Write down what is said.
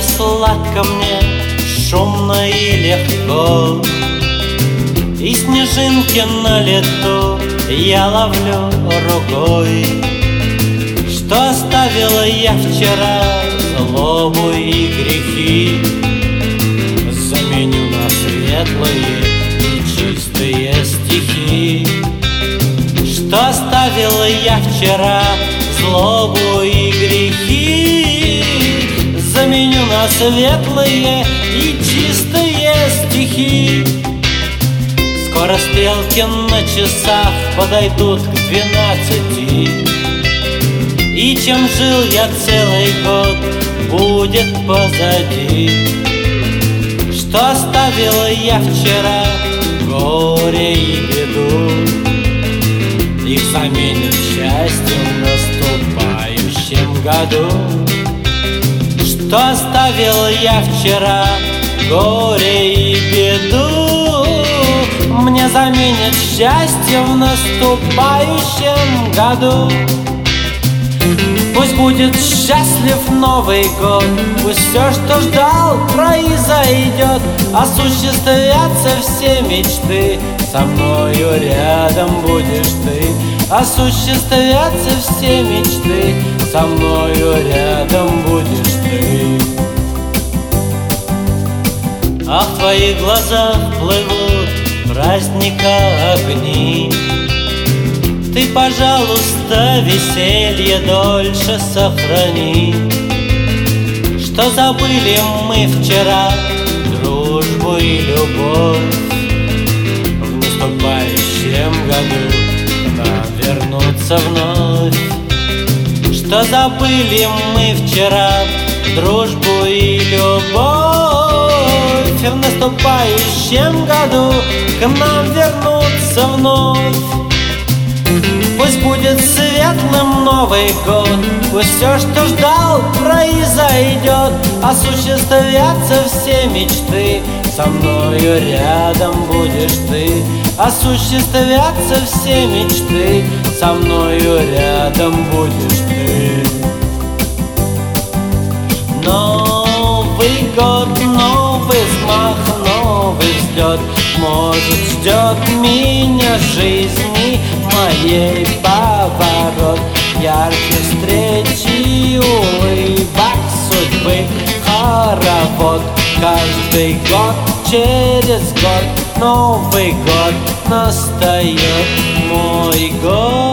сладко мне, шумно и легко, и снежинки на лету я ловлю рукой. Что оставила я вчера, злобу и грехи, заменю на светлые и чистые стихи. Что оставила я вчера, злобу и грехи, заменю на светлые и чистые стихи. Скоро стрелки на часах подойдут к 12, и чем жил я целый год, будет позади. Что оставила я вчера, горе и беду, их заменит счастье в наступающем году. Что оставила я вчера, горе и беду, мне заменит счастье в наступающем году. Пусть будет счастлив Новый год, пусть все, что ждал, произойдет, осуществятся все мечты, со мною рядом будешь ты. Осуществятся все мечты, со мною рядом будешь ты. А в твоих глазах плывут праздника огни. Ты, пожалуйста, веселье дольше сохрани. Что забыли мы вчера, дружбу и любовь, в наступающем году нам вернуться вновь. Что забыли мы вчера, дружбу и любовь, в наступающем году к нам вернуться вновь. Пусть будет светлым Новый год, пусть все, что ждал, произойдет, осуществятся все мечты, со мною рядом будешь ты. Осуществятся все мечты, со мною рядом будешь ты. Новый год, новый взмах, новый взлет, может, ждет меня жизни моей поворот, яркие встречи, улыбок судьбы, хоровод. Каждый год, через год, Новый год настает, мой год.